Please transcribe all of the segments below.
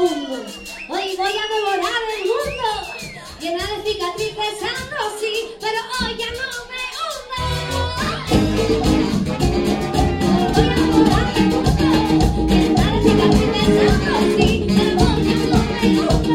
profundo. Hoy voy a devorar el mundo, llena de cicatrices ando, sí, pero hoy ya no me hundo. Voy a devorar el mundo, llena de cicatrices ando, sí, pero hoy ya no me hundo.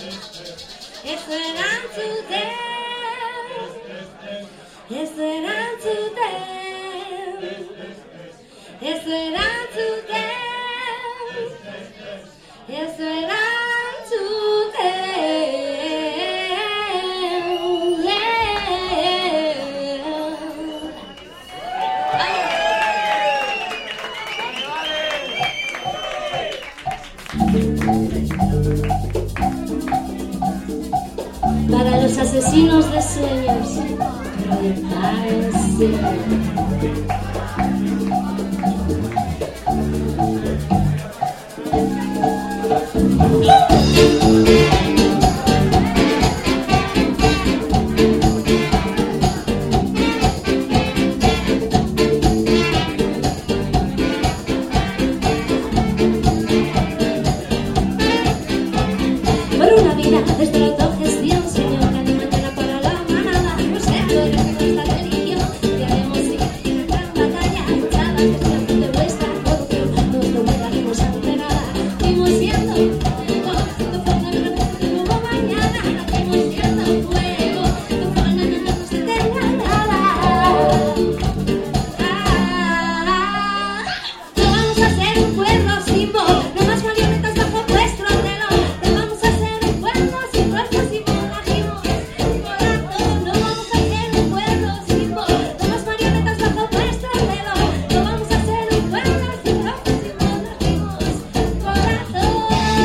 It's when I'm to dance. It's when I'm to dance. It's when I'm to dance. It's when I'm to dance. Para los asesinos de sueños, prepárense. Por una vida desde la autogestión, señor, de mañana para la manada, no sé, lo de nuestra religión, y haremos seguir en gran batalla, echadas desde de vuestra corrupción, nos doblegaremos ante nada, seguimos siendo fuego, tu forma de repente como mañana, seguimos siendo fuego, tu forma de no se tenga nada. No vamos a ser un pueblo sin voz, no más marionetas bajo vuestro telón, no vamos a ser un pueblo sin rostro, sin monarquismo, corazón, no vamos a ser un pueblo sin voz, no más marionetas bajo vuestro telón, no vamos a ser un pueblo sin rostro, sin monarquismo, corazón.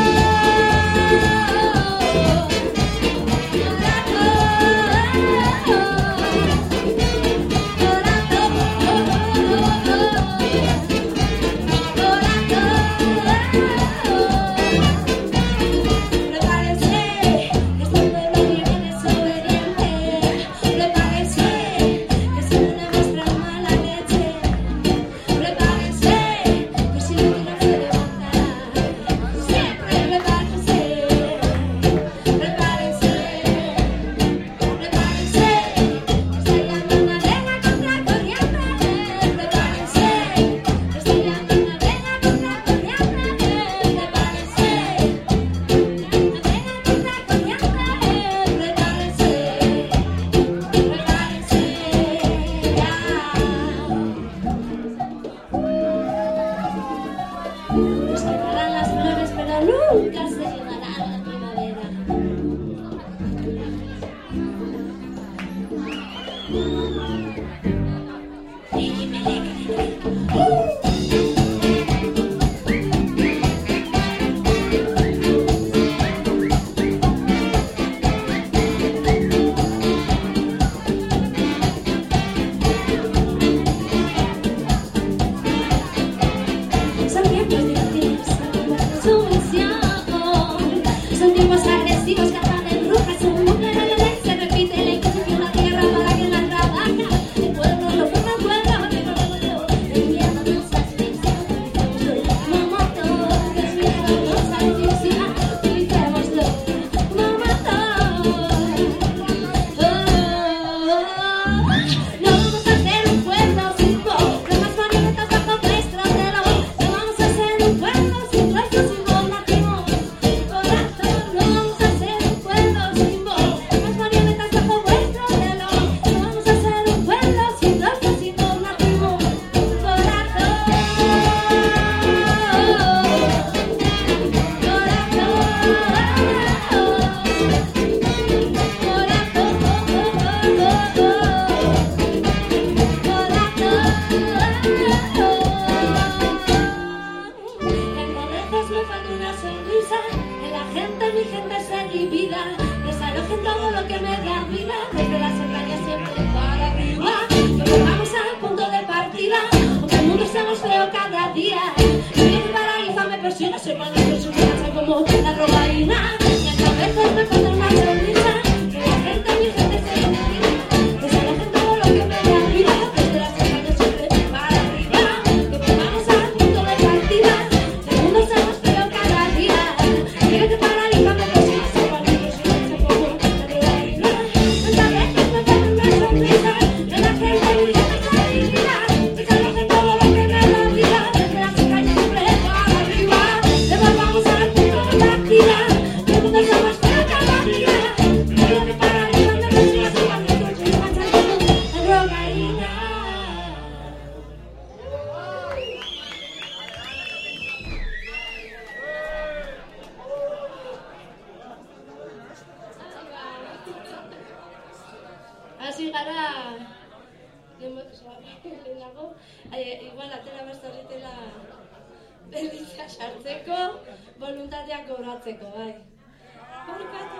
Prepárense, este pueblo viene desobediente. Prepárense, que se une vuestra mala leche. Prepárense, que si no no se levantará. Siempre prepárense, prepárense, prepárense, que estoy dando una vena contra corriente. Prepárense, que estoy dando una vena contra corriente. Prepárense. Nos quedarán las flores, pero nunca se llevará la primavera. Son tiempos difíciles, sumisión. Son tiempos agresivos, cazan en brujas, un mundo de ley se repite la inquisición, la tierra para quien la trabaja. El pueblo lo forma el pueblo, que no revolvió. El miedo nos asfixia, utilicémoslo. Momento, que el miedo nos asfixia, utilicémoslo. Momento. No vamos a ser un pueblo sin voz, no más marionetas bajo vuestro telón. No vamos a ser un pueblo sin rostro, sin monarquismo, corazón. No vamos a ser un pueblo sin voz, no más marionetas bajo vuestro telón. No vamos a ser un pueblo sin rostro, sin monarquismo, En momentos me falta una sonrisa, que la gente, mi gente se divida, desalojen todo lo que me da vida, desde las entrañas siempre para arriba, que vamos al punto de partida, aunque el mundo sea más feo cada día. Mi paraliza me persigue, soy más de su casa como la robaína, y a veces me falta una sonrisa, que la gente, mi gente se divida, desalojen todo lo que me da vida, desde las entrañas siempre para arriba, que vamos al punto de partida, el mundo sea más feo cada día. Quiero que paraliza me persigue, soy más de su casa como la robaína, y a veces me falta una sonrisa. hasi gara lehenago, igual atera bastarritela berditza sartzeko, voluntateak gobratzeko, bai. Barkatu.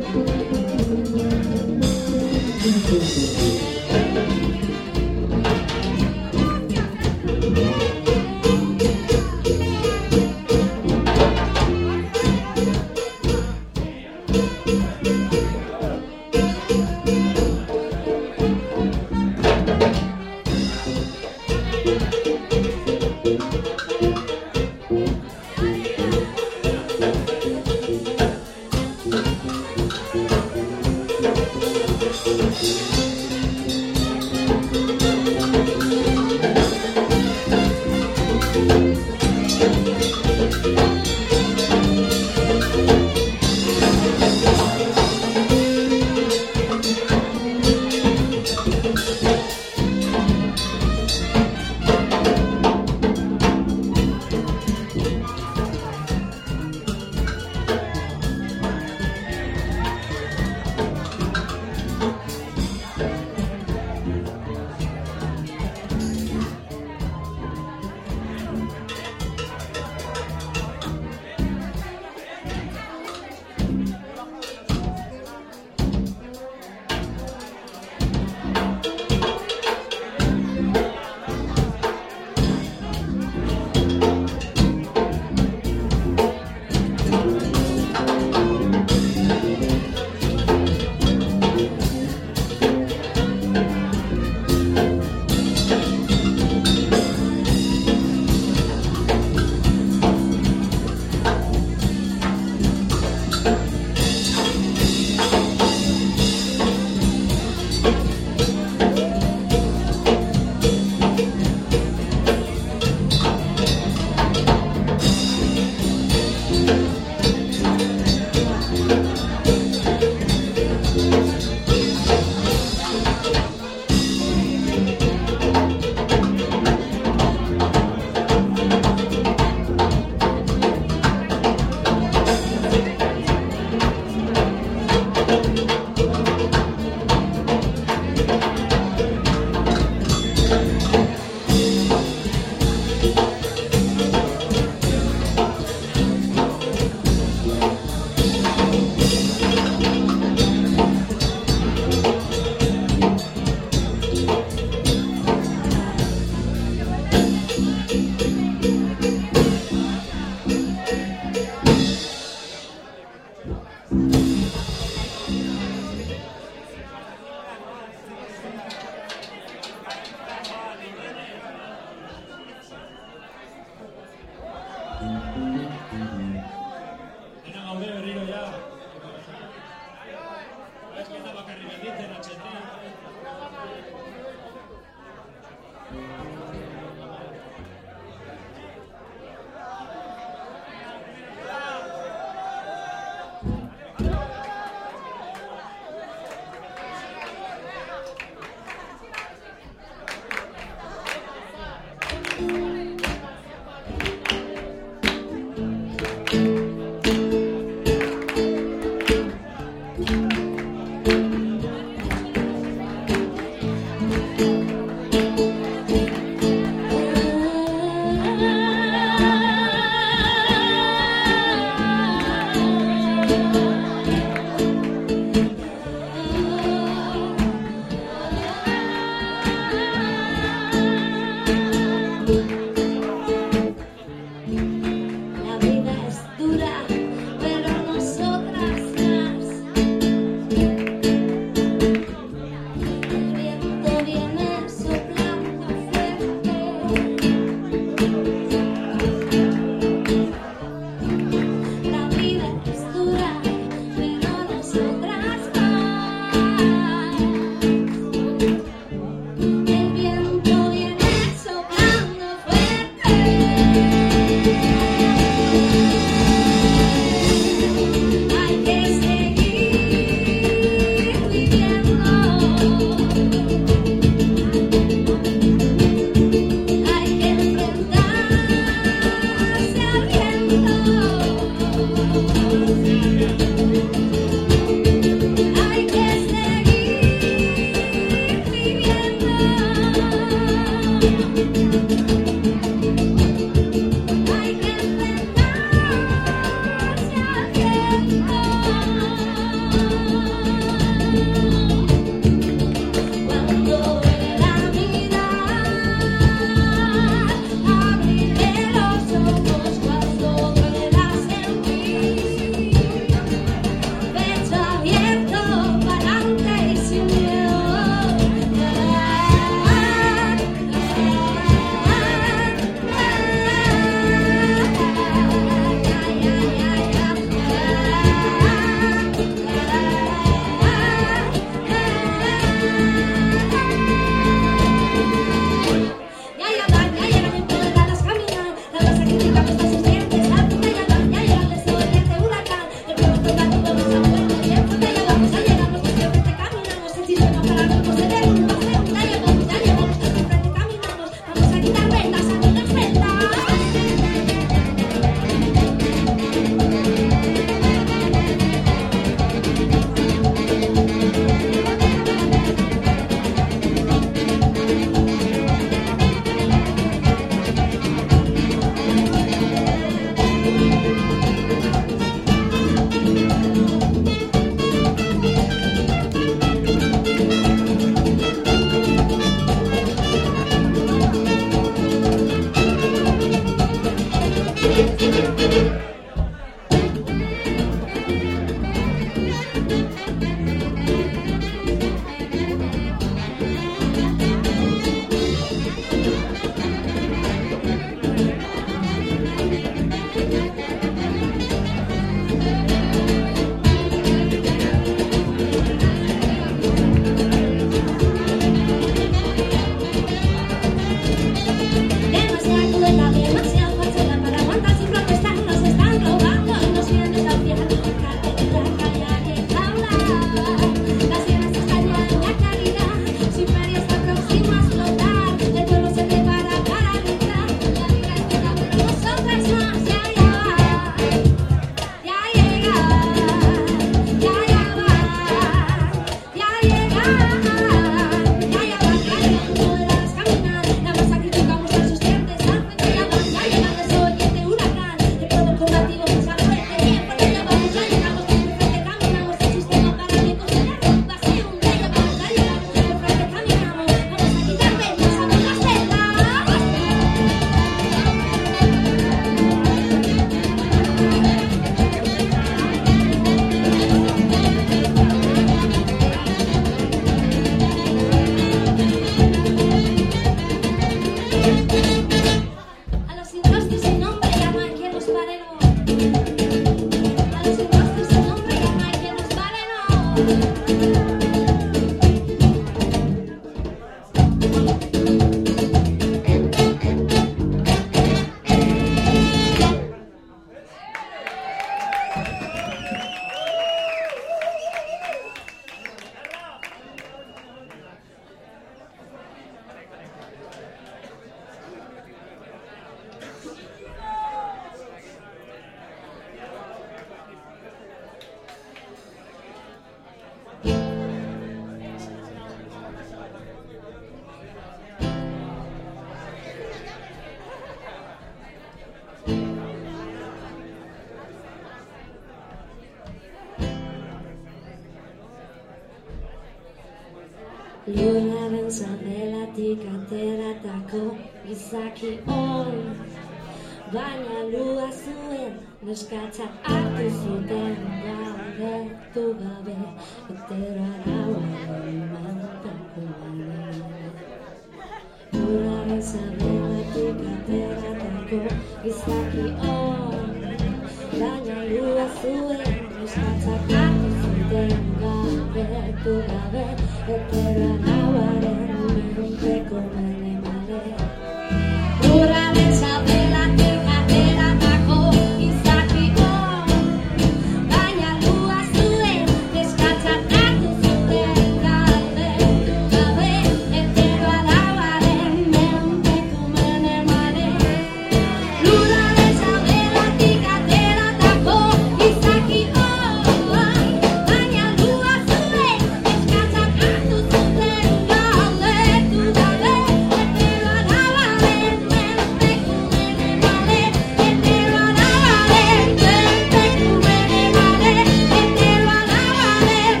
Lurraren sabelatik ateratako izaki on, baina lua zuen neskatzak hartu zuten galdetu gabe, etero arauaren mantako baina. Lurraren sabelatik ateratako izaki on, baina lua zuen neskatzak hartu zuten galdetu gabe, etero arauaren mantako male. Lurraren sabelatik ateratako izaki on, baina lua zuen neskatzak hartu zuten galdetu gabe, etero arauaren mantako male. Lurraren sabelatik ateratako izaki on, baina lua zuen neskatzak hartu zuten galdetu gabe, etero arauaren mantako male. Etero arauaren mantako male. Etero arauaren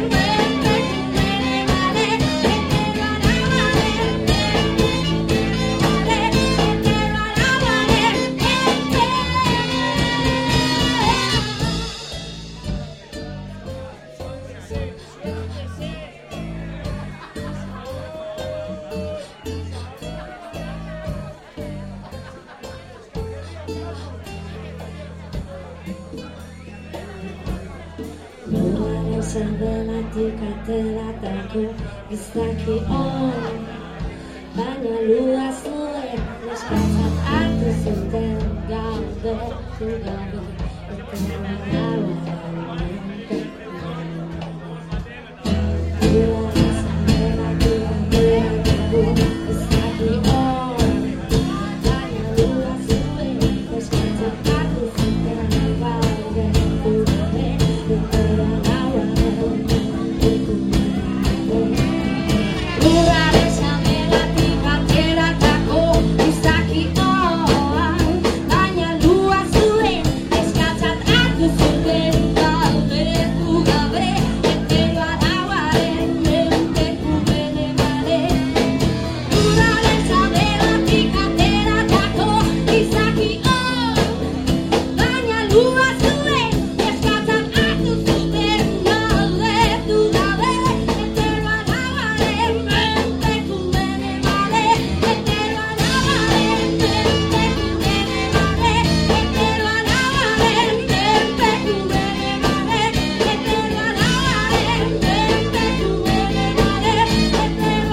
Lurraren sabelatik ateratako izaki on, baina lua zuen neskatzak hartu zuten galdetu gabe, etero arauaren Lurraren sabelatik ateratako izaki on, baina lua zuen neskatzak hartu zuten galdetu gabe, etero arauaren Lurraren sabelatik ateratako izaki on, baina lua zuen neskatzak hartu zuten galdetu gabe, etero arauaren manteko male. Lurraren sabelatik ateratako izaki on, baina lua zuen neskatzak hartu zuten galdetu gabe, etero arauaren manteko male. Etero arauaren manteko male. Etero arauaren manteko male. Etero arauaren manteko male. Etero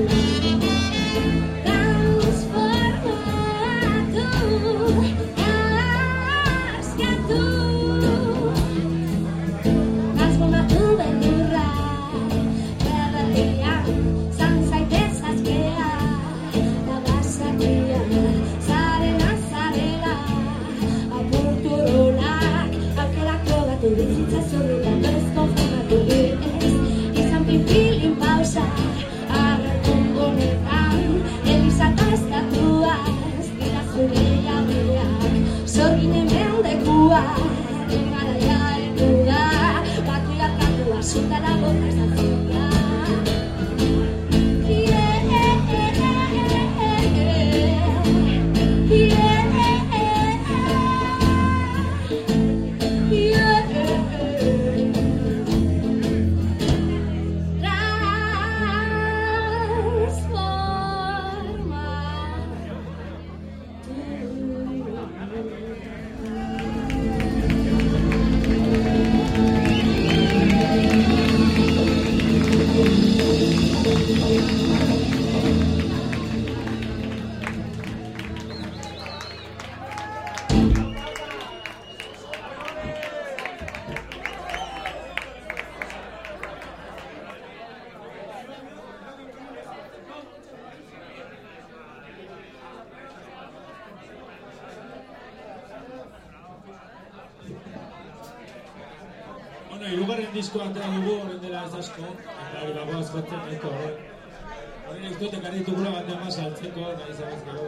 Hirugarren diskoa atera dugu horren dela ez asko, eta hori bagoaz batzen nahiko horren ez dut ekarri ditugula bat dama saltzeko, nahi zabez gero.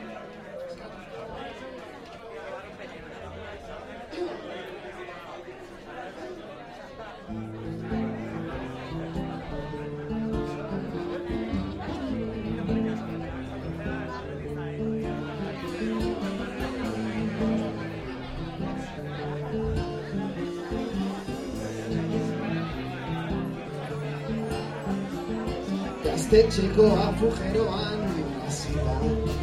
Gaztetxeko afujeroan nazita,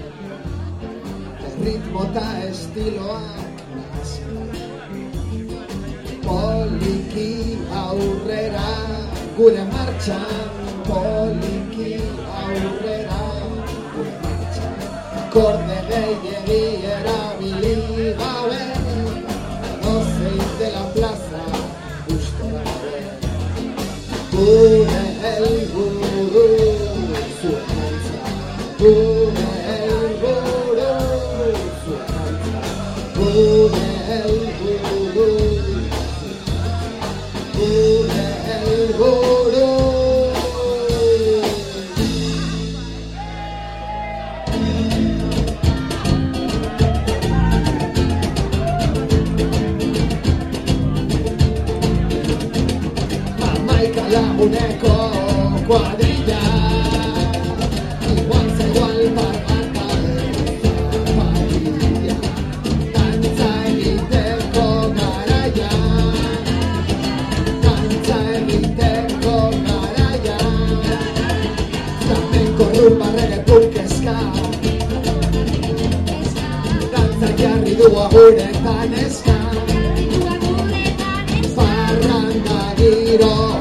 ritmo eta estiloak nazita. Poliki aurrera gure martxan, poliki aurrera gure martxan. Korde gehiegi erabili gabe, dozein de la plaza gustora gabe. Gure helburu zuekantza, gure helburu zuekantza, gure helburu, gure helburu. Laguneko cuadrilla, igual se igual parranda zaparilla, dantza egiteko garaia, dantza egiteko garaia, flamenko rumba reggae punk ska, dantza jarri du aguretan eska, parranda giroa.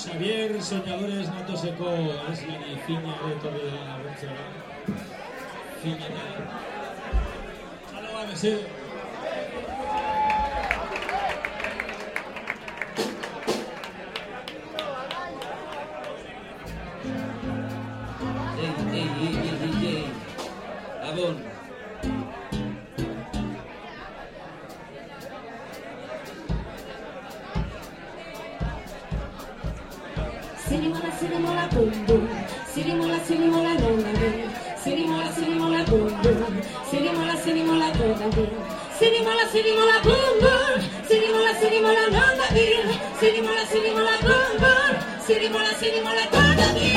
Xavier Soñadores Natoseko abeslari fina ere etorri da laguntzera. Fina ere. Hala ba, mesede. Ei, Gabon. Sirimola bum bum, sirimola longa bum, sirimola bum bum, sirimola longa bum, sirimola bum bum, sirimola longa bum, sirimola bum bum, sirimola longa bum.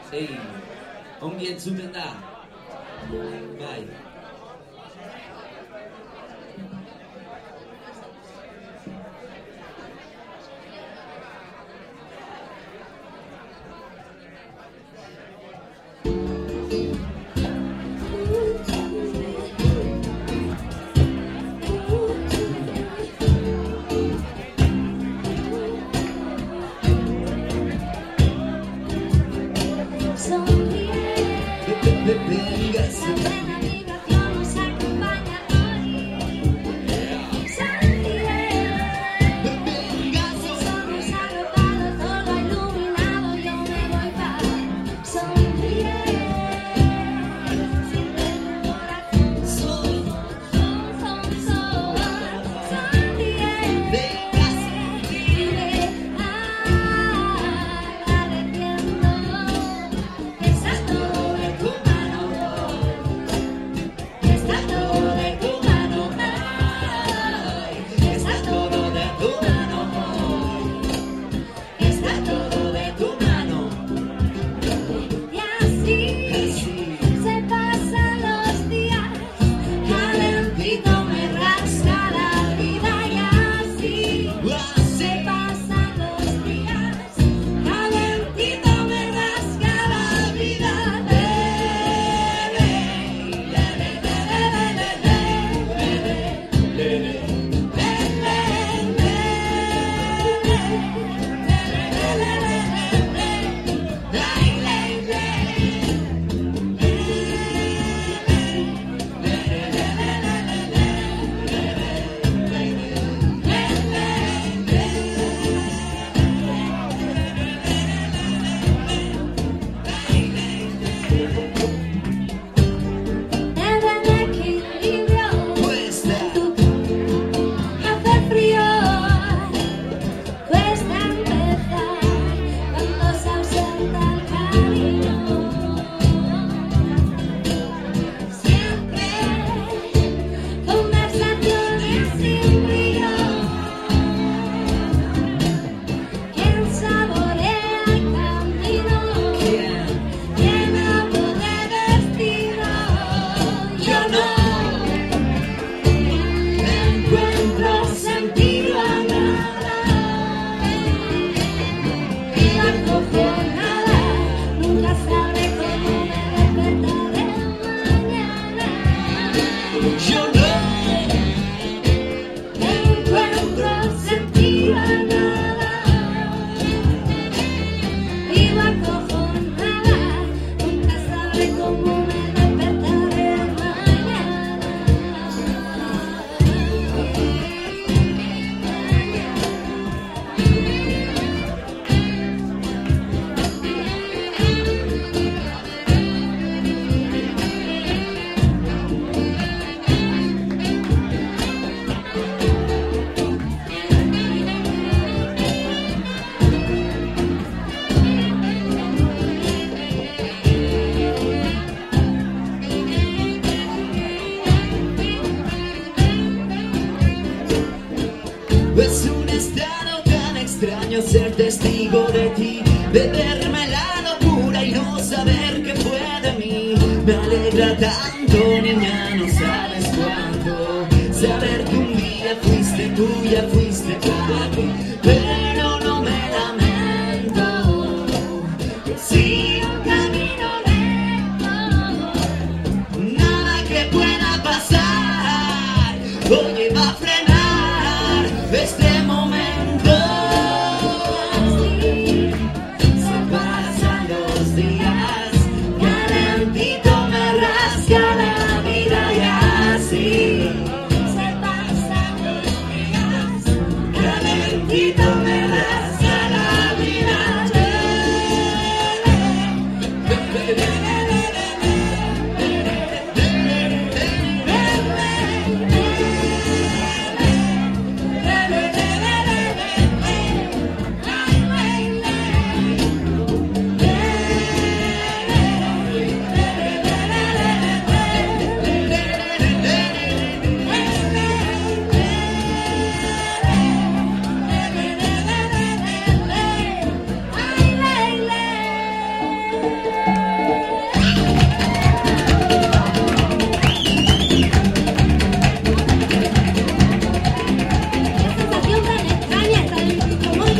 Ei, ongi entzuten da. Bai. Es un estado tan extraño ser testigo de ti, beberme la locura y no saber qué fue de mí. Me alegra tanto, niña, no sabes cuánto, saber que un día fuiste tuya, fuiste para mí. Pero no me lamento, que sigo un camino lento, nada que pueda pasar hoy va a frenar este momento. Así se pasan los días, calentito me rasca la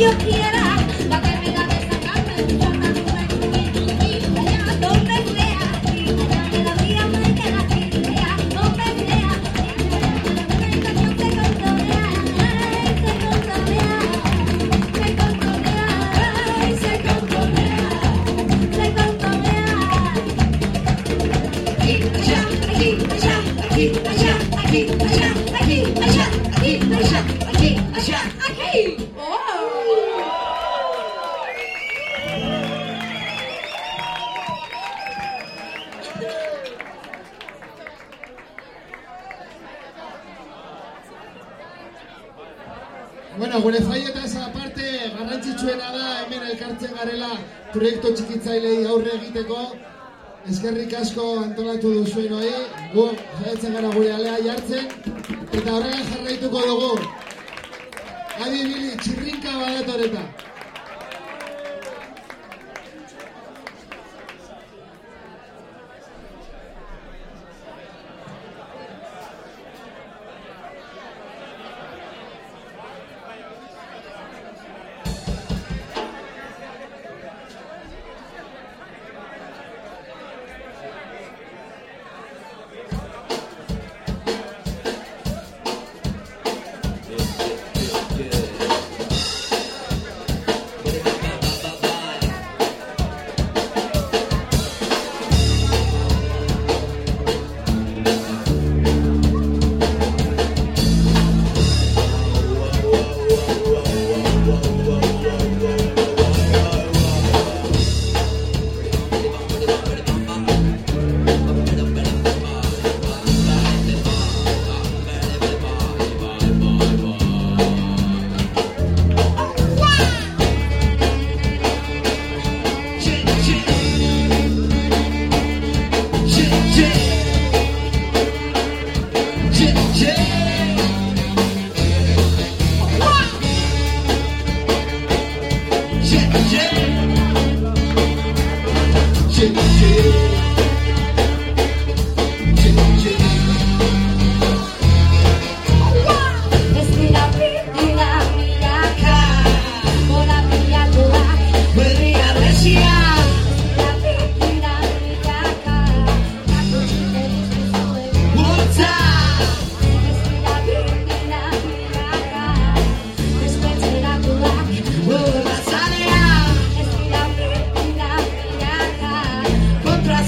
Dios quiera, la que me da de sacarme de forma de allá donde sea, allá me la vida me queda aquí, allá donde sea, la canción se controlea, se controlea, se controlea, se controlea, se controlea. Aquí, allá, aquí, allá, aquí, allá, aquí, allá, aquí, allá, aquí, allá, aquí, allá, aquí. Bueno, gure faietaz aparte garrantzitsuena da hemen elkartzen garela proiektu txikitzailei aurre egiteko. Eskerrik asko antolatu duzuen hori, gu jaiatzen gara gure alea jartzen, eta horrela jarraituko dugu. Adi Bili, txirrinka badatoreta. Contra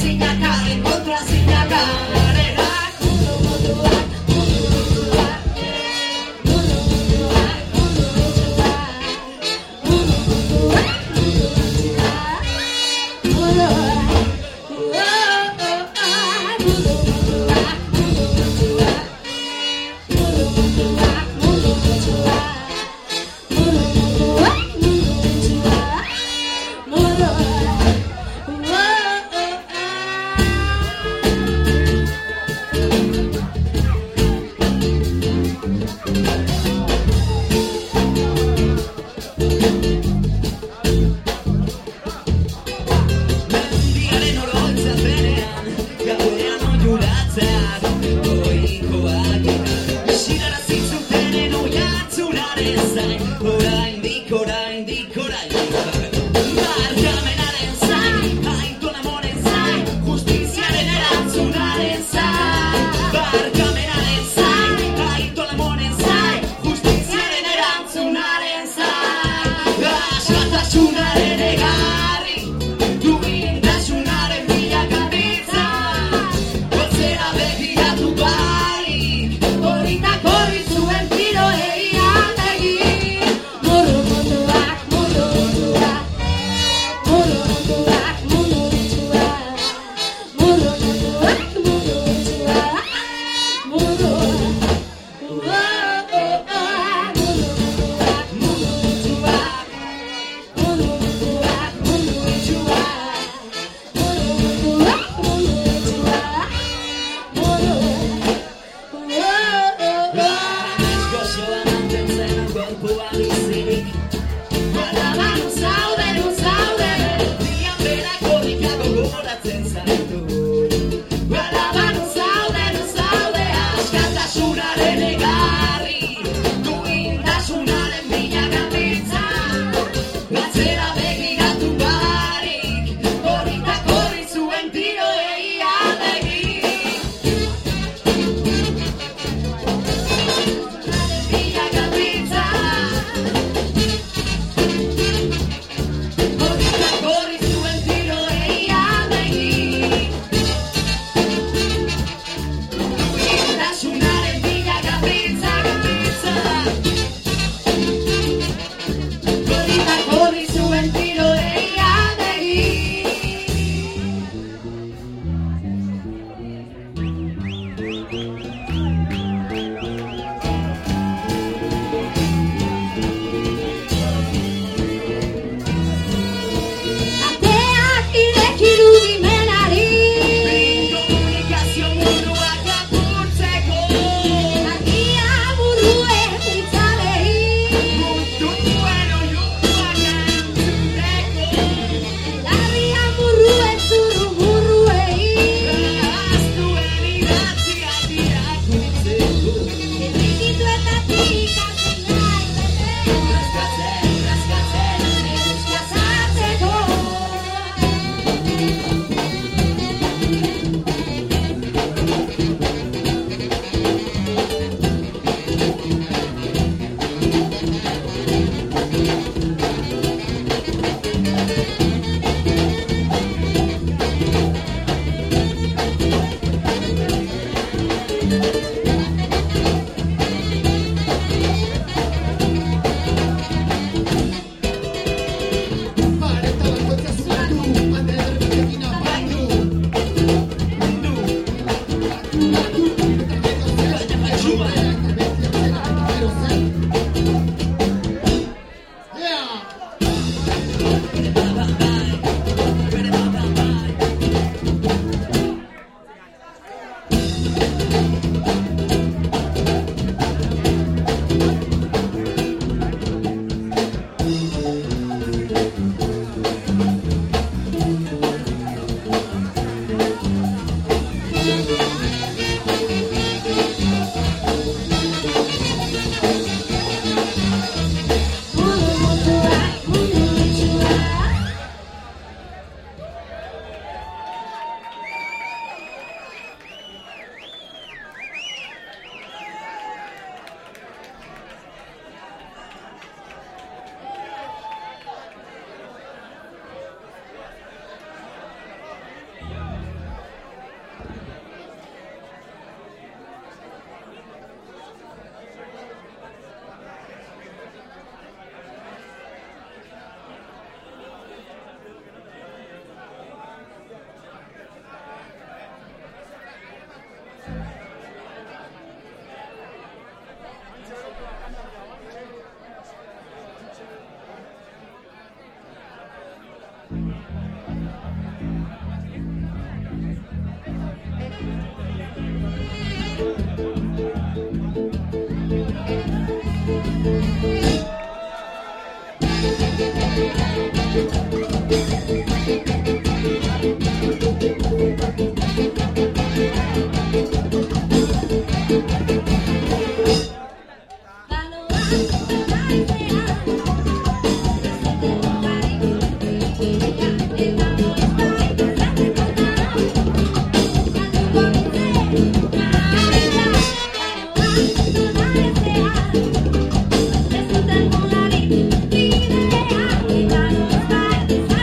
Desde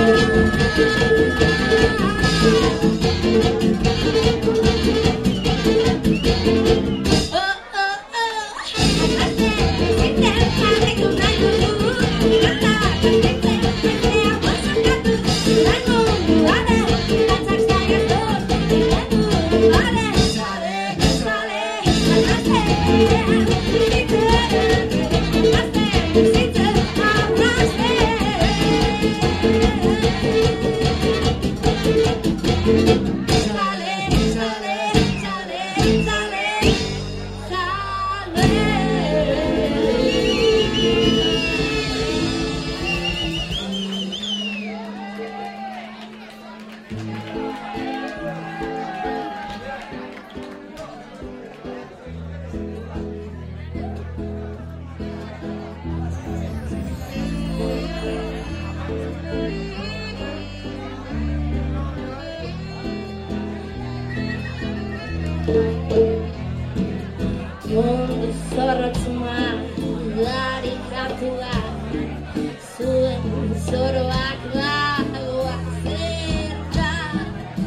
Mundu zorrotzuma larikatua zuen zoroak lagoak zertan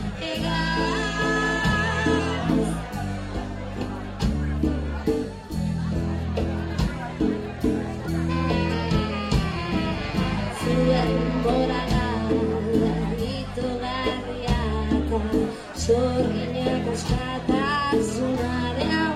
egaz zuen borana itogarriak zorginak askatasunaren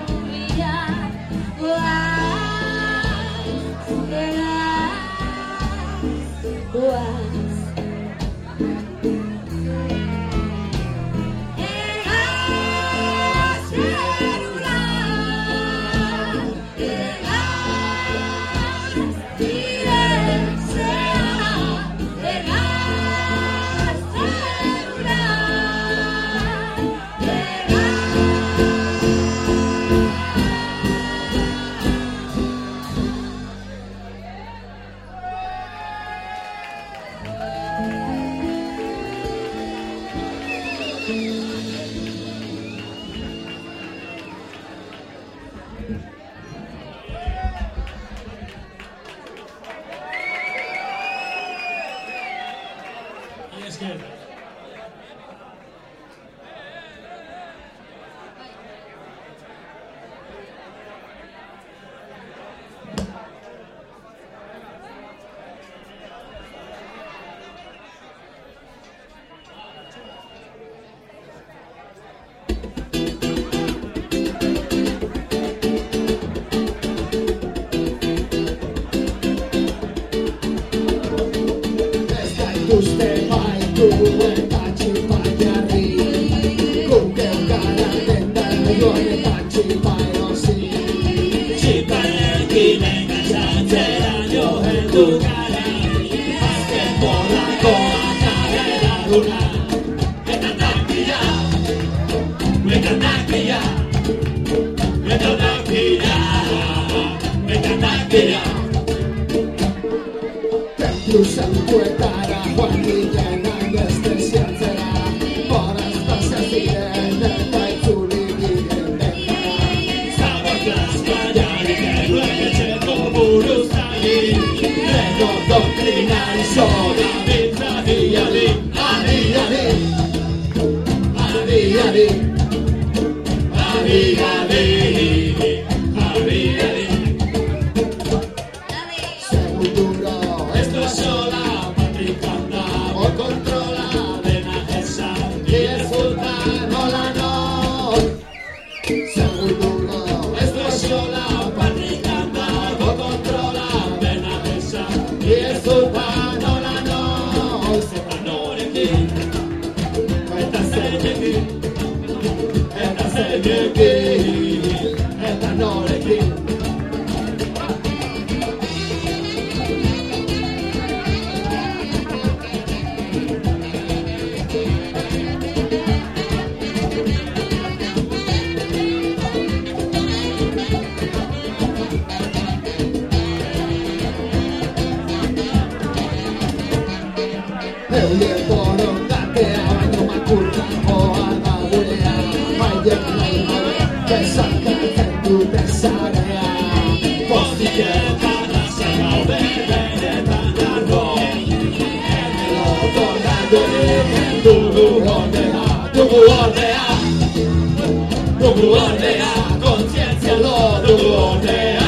dugu ordea, kontzientzia lo dugu ordea,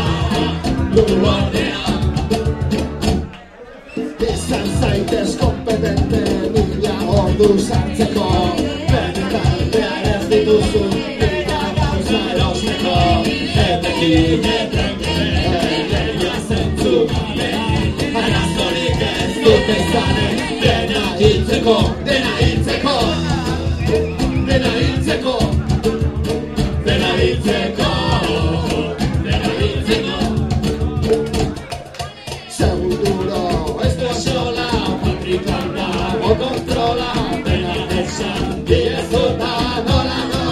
izan zaitez kompetente mila ordu sartzeko, benetaldea ez dituzu mila gauza erosteko, etekin leia zentzu gabe, arazorik ez dute izanen, dena hiltzeko, dena hiltzeko, dena hiltzeko, dena hiltzeko, dena hiltzeko. Seguro ez da sola, patrikan dago kontrola, dena esan diezuta nola no.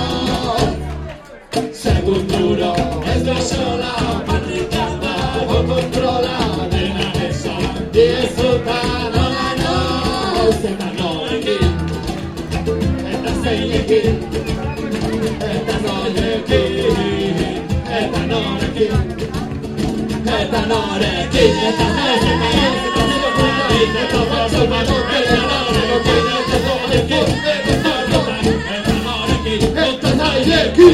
Seguro ez da sola, patrikan dago kontrola, dena esan diezuta nola no. Zeta norekin, eta zeinekin, eta norekin, eta norekin, eta norekin, eta norekin.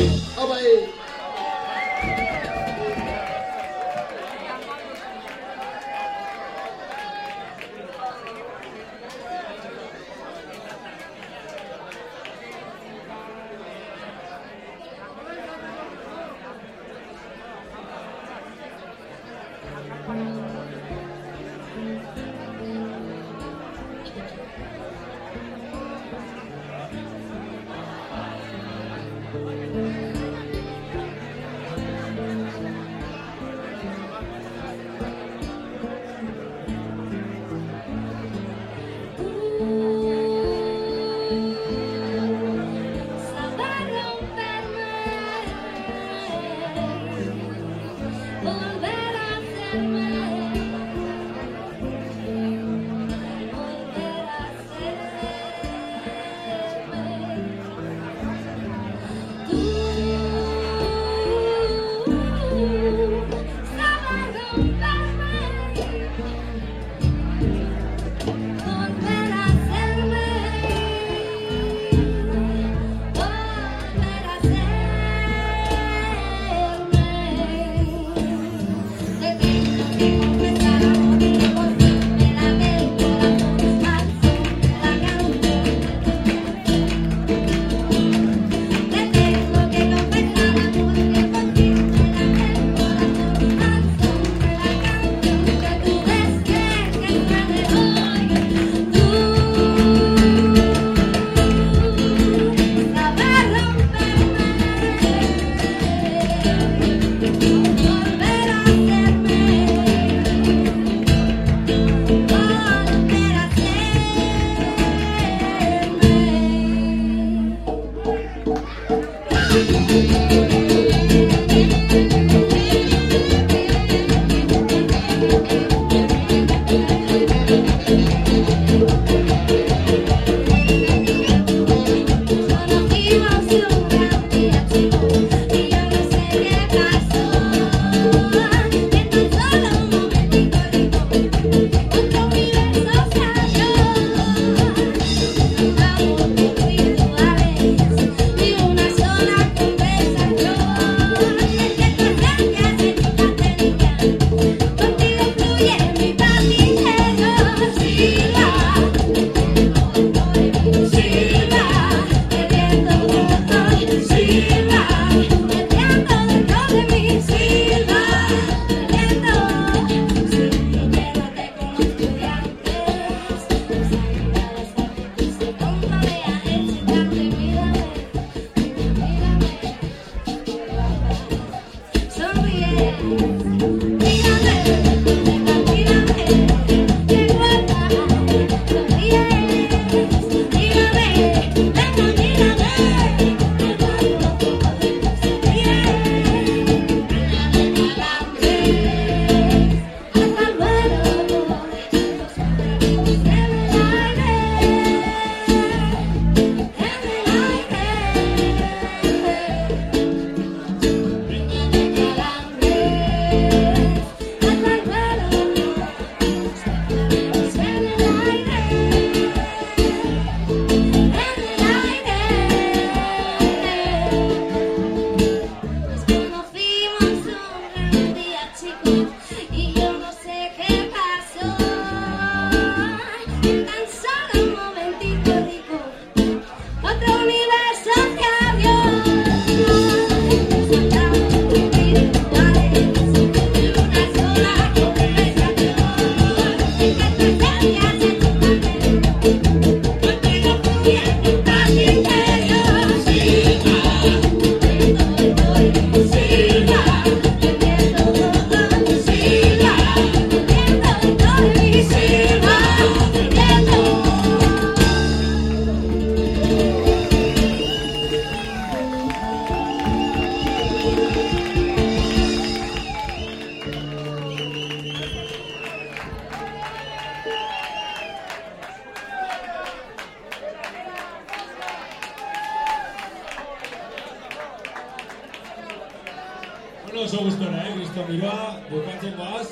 oso gustora, Kristo Miroa, bukatzen goaz.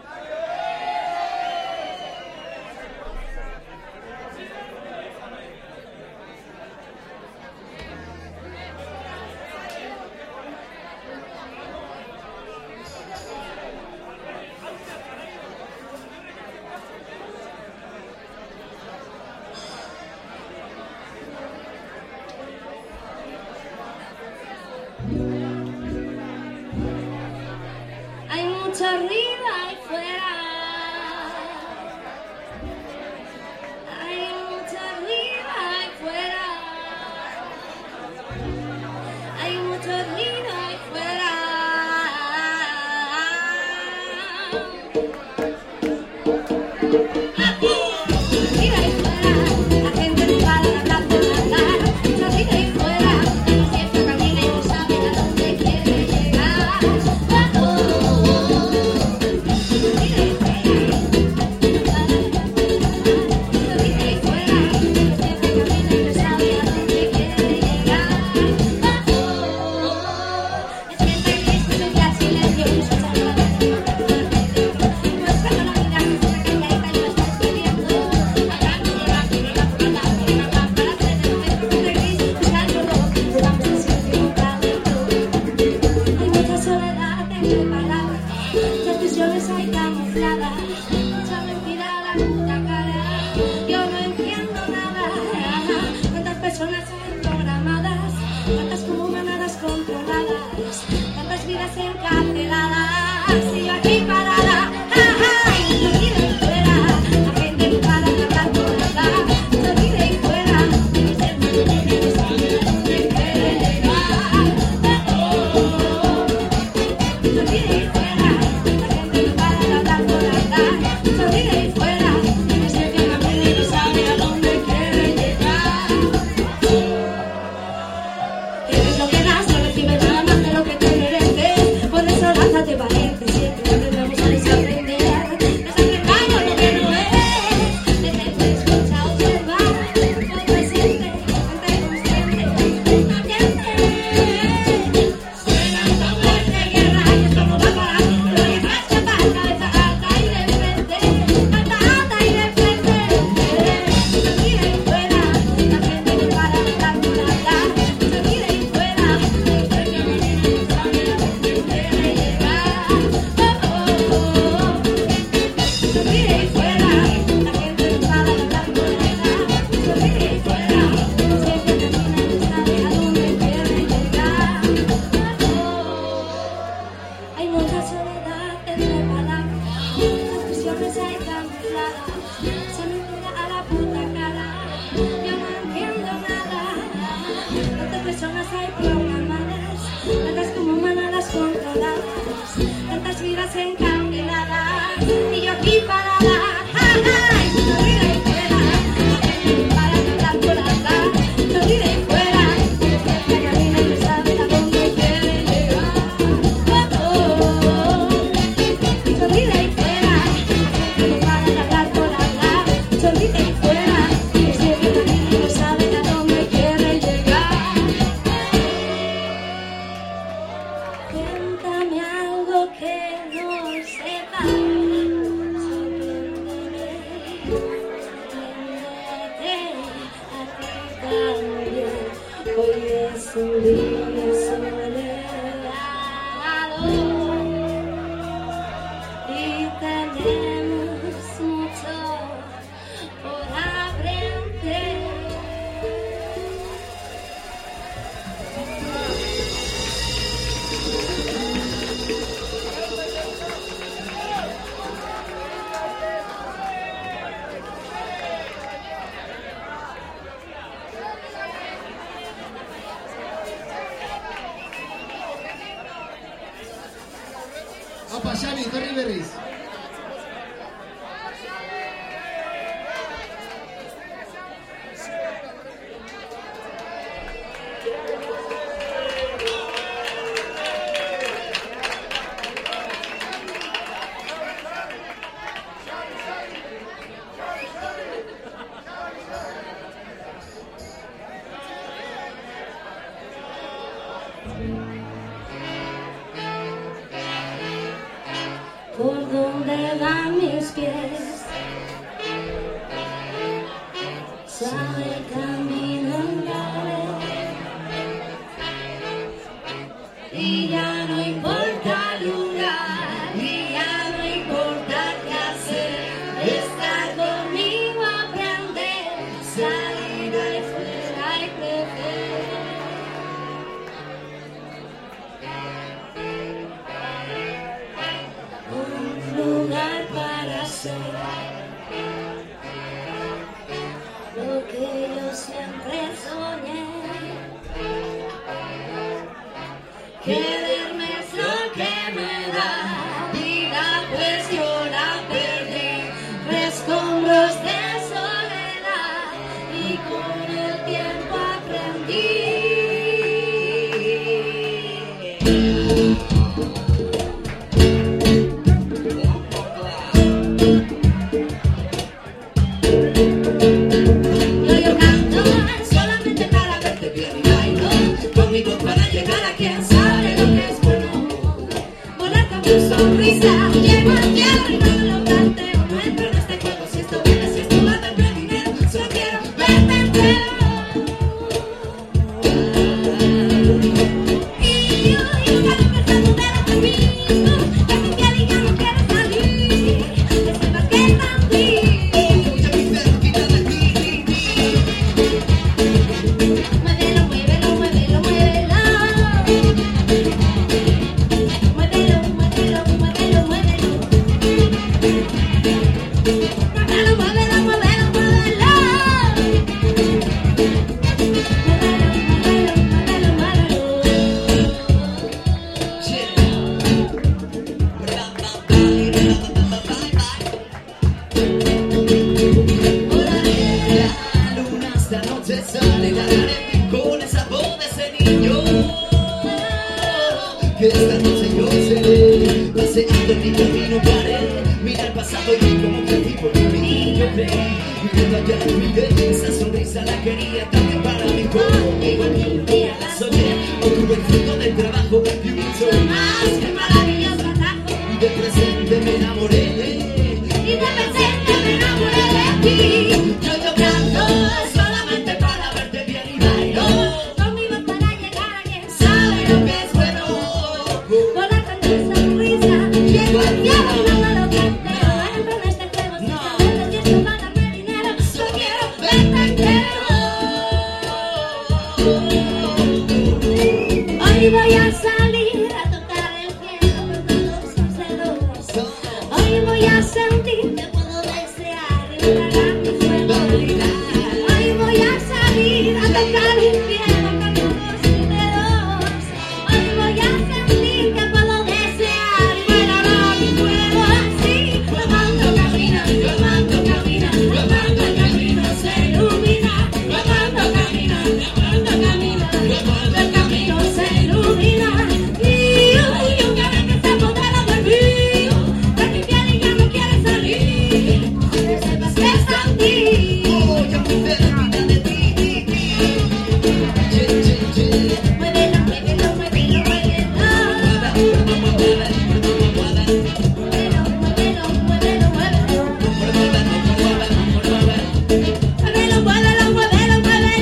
Hay mucho ruido ahí fuera. Hay mucho ruido ahí fuera. Hay mucho ruido ahí fuera. Ruido ahí fuera. La gente no para de hablar por hablar. Mucho ruido ahí fuera. Siempre camina y no sabe a dónde quiere llegar. Hay mucha soledad entre palabras, confusiones hay camufladas, mucha mentira a la puta cara. Yo no entiendo nada. Cuántas personas hay programadas, cuántas como manadas controladas, cuántas vidas encarceladas. Y yo aquí parada, y no quiero ir fuera. La gente no para de hablar por hablar, no quiero ir fuera. Y siempre no sabe a dónde quiere llegar. No quiere ir fuera, la gente no para de hablar por hablar. No quiere ir fuera, es el que camina y no sabe a dónde quiere llegar. Eres lo que das, no recibes nada más de lo que te mereces. Por eso lánzate valiente, siempre aprendemos a desaprender. Desaprendamos lo que no es. Detente, escucha, observa, todo presente, mente consciente, no miente. Suena tambor de guerra y esto no va a parar. Lo que más que pasa, cabeza alta y de frente, alta, alta y de frente. No quiere ir fuera, la gente no para de hablar por hablar. No quiere ir fuera, es el que camina y no sabe a dónde quiere llegar. No quiere ir fuera, la gente no para de hablar por hablar. No quiere ir fuera, es el que camina y no sabe a dónde quiere llegar. Hay mucha soledad entre palabras, confusiones hay camufladas, se me mira a la puta cara. Yo no entiendo nada. Cuántas personas hay programadas, tantas como manadas controladas, tantas vidas encarceladas. Y yo aquí parada, y no quiero ir fuera. La gente no para de hablar por hablar, no quiero ir fuera. Siempre camina y no sabe a dónde quiere llegar. No quiero ir fuera, la gente no para de hablar por hablar. No quiero ir fuera, siempre camina y no sabe a dónde quiere llegar. Cuéntame algo que no sepa. Sorpréndeme, sorpréndete a ti también. Hoy es un día soleado y tenemos mucho por aprender. Apa, Xabi, etorri berriz. sale camino en y ya no importa el lugar, y ya no importa qué hacer, estar conmigo, aprender, salir de fuera y crecer. Un lugar para ser lo que yo siempre soñé. Quererme es lo que me da vida, pues yo la perdí. Escombros de soledad y con el tiempo aprendí. Yo canto solamente para verte bien y bailo conmigo para llegar a quien sabe lo que es bueno. Volar con tu sonrisa, llego al cielo y no lo planteo. No entro en este juego si esto viene, si esto va a darme dinero. Solo quiero verte entero. Y yo quiero pensando de lo que mismo, que mi piel y ya no quiere salir. Que sepas que también muévelo, muévelo, muévelo, muévelo. Muévelo, muévelo, muévelo, muévelo. Muévelo, muévelo, muévelo, muévelo. Muévelo, muévelo, La luna esta noche sale, bailaré con esa voz de ese niño. Que esta noche yo seré paseando en mi camino, paré. Mira el pasado y vi como crecí por mí. Yo creí, viviendo allá olvidé. Esa sonrisa la quería también para mí. Conmigo aquel día la soñé. Obtuve el fruto del trabajo y mucho más. qué maravilloso atajo. Y de presente me enamoré. Y de presente me enamoré de ti. Yo canto solamente para verte bien y bailo Conmigo para llegar a quien sabe lo que es bueno. volar con tu sonrisa, llego al cielo y no lo planteo. No entro en este juego sin saber si esto va a darme dinero. Solo quiero verte entero. Hoy voy a salir a tocar el cielo con todos sus dedos. Hoy voy a sentir que puedo desear y regalar mi sueño. Hoy voy a salir a tocar el cielo con todos sus dedos. Hoy voy a sentir que puedo desear y regalar mi sueño. Así, cuando camina, cuando camina, cuando camina se ilumina. Cuando camina, cuando camina, cuando el camino se ilumina. Y yo quiero que se apodera de mí, de mi piel y ya no quiere salir. Que sepas que está en ti. Yo muy cerquita de ti. Muévelo, muévelo, muévelo, muévelo. Muévelo, muévelo, muévelo, muévelo. Muévelo, muévelo, muévelo, muévelo. Muévelo, muévelo,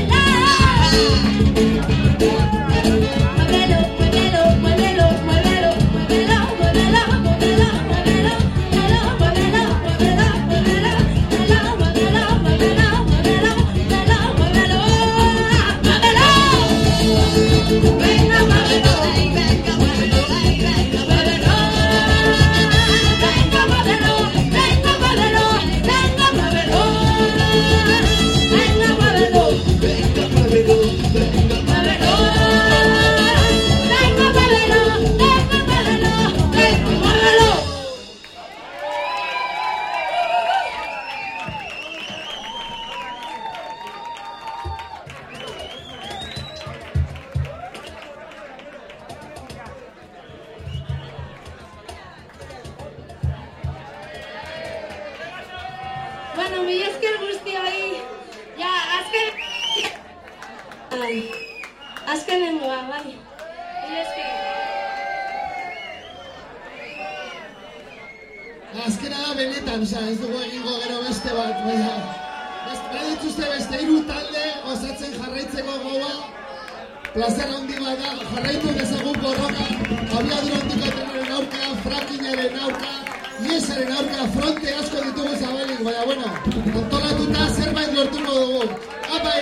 muévelo, muévelo, muévelo, muévelo, muévelo, venga, muévelo, venga, muévelo, venga, muévelo, venga, muévelo, venga, muévelo, venga, muévelo, venga, muévelo, venga, muévelo, venga, muévelo, venga, muévelo. Bueno, mi esker guztioi, ja, azkenengoa, bai. Mi esker. Azkena da benetan, ez dugu egingo gero beste bat, baina beste dituzte beste 3 talde osatzen jarraitzeko gogoa. Plazer handi bat da, jarraitu dezagun borroka, abiadura handiko trenaren aurka, frackingaren aurka, iesaren aurka, fronte asko ditugu zabalik, baina bueno, antolatuta zerbait lortuko dugu. Apai!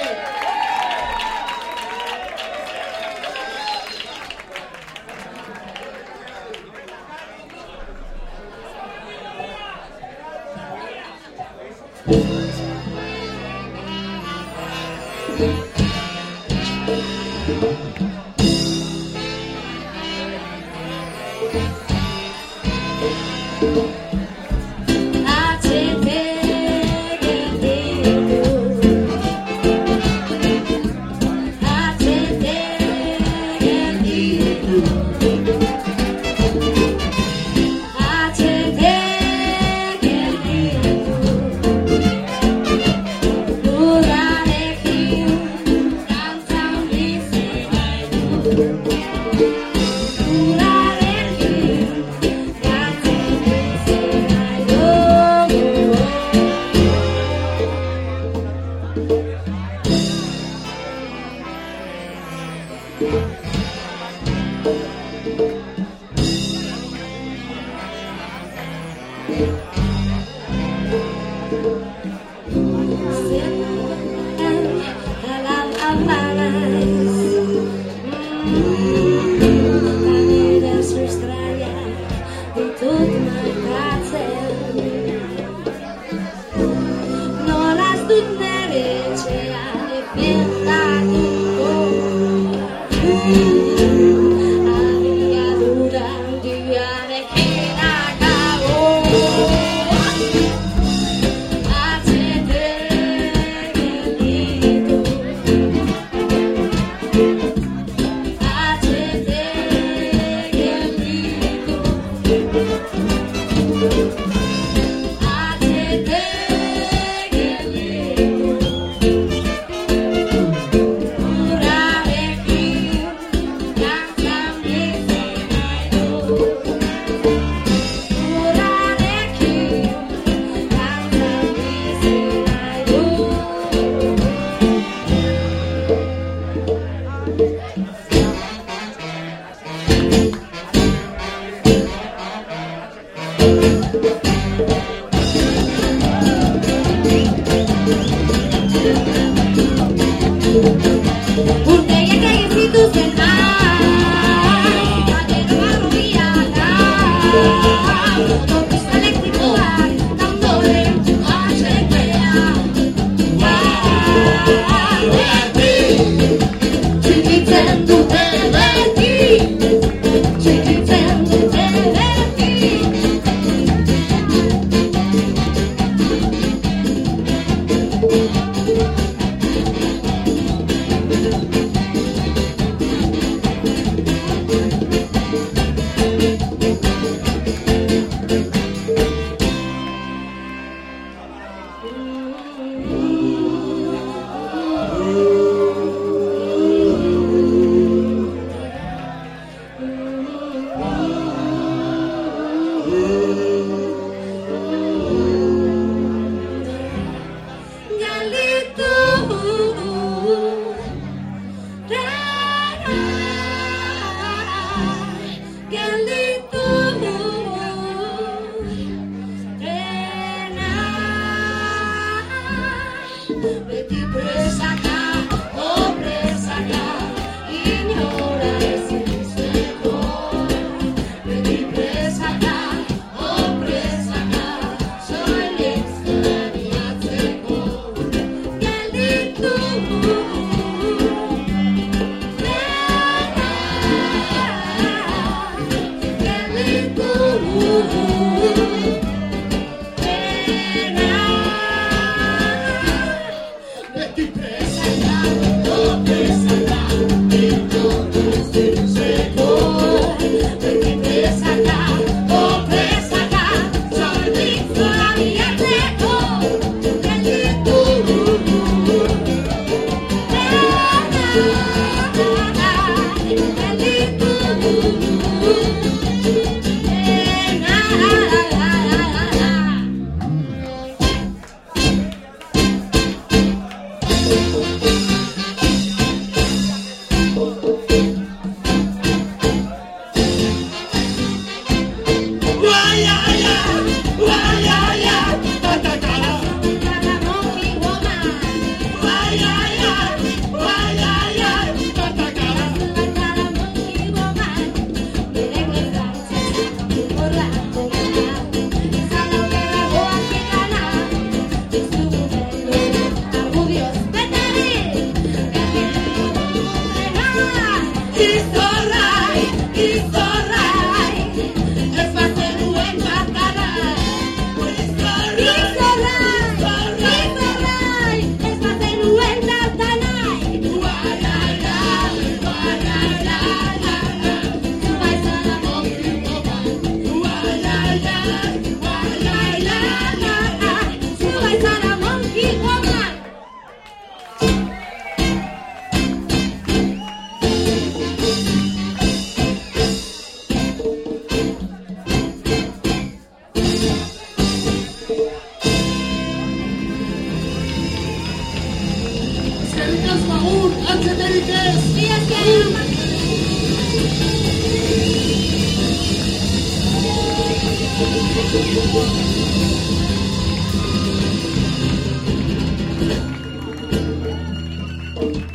Thank you.